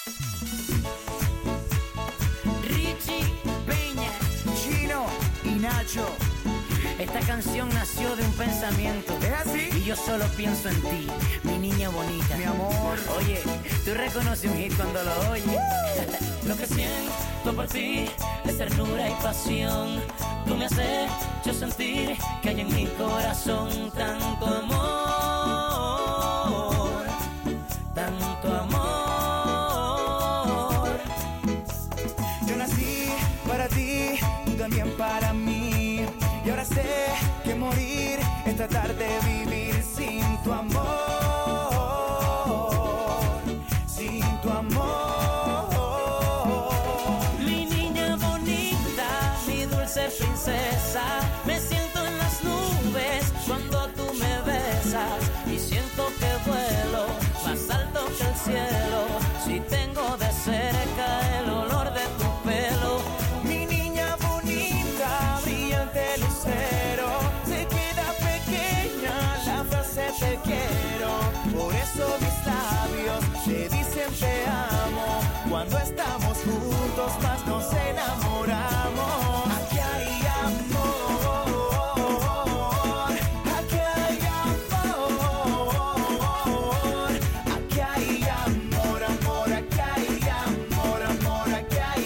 Richie Peña, Chino y Nacho. esta canción nació de un pensamiento. ¿Es así? Y yo solo pienso en ti, mi niña bonita. Mi amor. Oye, tú reconoces un hit cuando lo oyes. Lo que siento por ti es ternura y pasión. Tú me has hecho sentir que hay en mi corazón tanto amor, tanto amor. Yo nací para ti, tú también para mí. Y ahora sé que morir es tratar de vivir sin tu amor. Sin tu amor. Mi niña bonita, mi dulce princesa, me siento en las nubes cuando tú me besas y siento que vuelo más alto que el cielo si tengo de cerca el olor de tu pelo. Mi niña bonita, brillante lucero, se queda pequeña la frase te quiero. Por eso mis labios te dicen te amo. Cuando estamos juntos más nos enamoramos. Aquí hay amor, aquí hay amor, aquí hay amor, amor, aquí hay amor, amor, aquí hay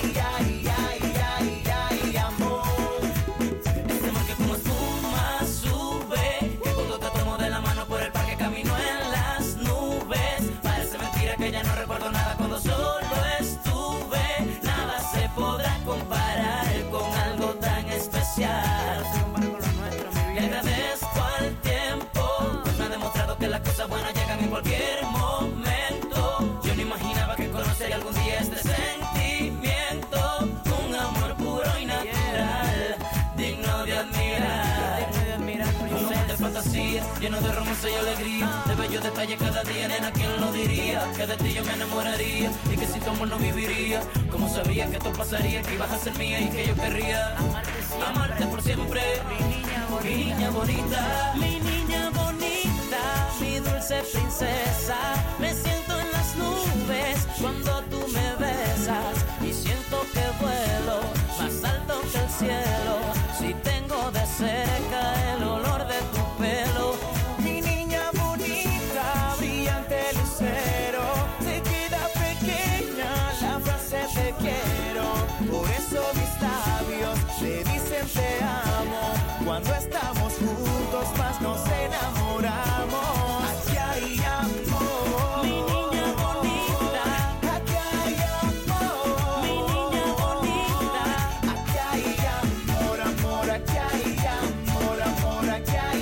amor. Este amor que como espuma sube, que cuando te tomo de la mano por el parque camino en las nubes. Parece mentira que ya no recuerdo nada cuando solo estuve. Nada se podrá comparar con algo tan especial. Le agradezco al tiempo, pues me ha demostrado que las cosas buenas llegan en cualquier momento. Yo no imaginaba que conocería algún día este sentimiento, un amor puro y natural, digno de admirar. Un mundo de fantasía, lleno de romance y alegría, de bellos detalles cada día, nena, ¿quién lo diría? Que de ti yo me enamoraría y que sin tu amor no viviría. Como sabía que esto pasaría, que ibas a ser mía y que yo querría amarte por siempre. Mi niña bonita, mi niña bonita, mi dulce princesa, me siento en las nubes cuando tú me besas y siento que vuelo más alto que el cielo si tengo de cerca el olor de tu pelo. Mi niña bonita, brillante lucero, se queda pequeña la frase te quiero. Por eso mis labios te dicen te amo. Cuando estamos juntos más nos enamoramos. Aquí hay amor, Mi niña bonita, aquí hay amor, mi niña bonita. aquí hay amor, amor, aquí hay amor, amor, aquí hay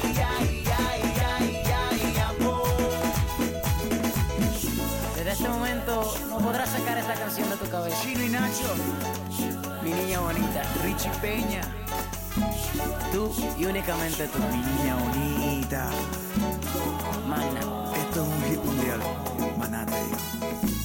amor. Desde este momento no podrás sacar esta canción de tu cabeza. Chino y Nacho, Mi niña bonita, Richie Peña, tú y únicamente tú. mi niña bonita. Magna. Esto es un hit mundial, maná te digo.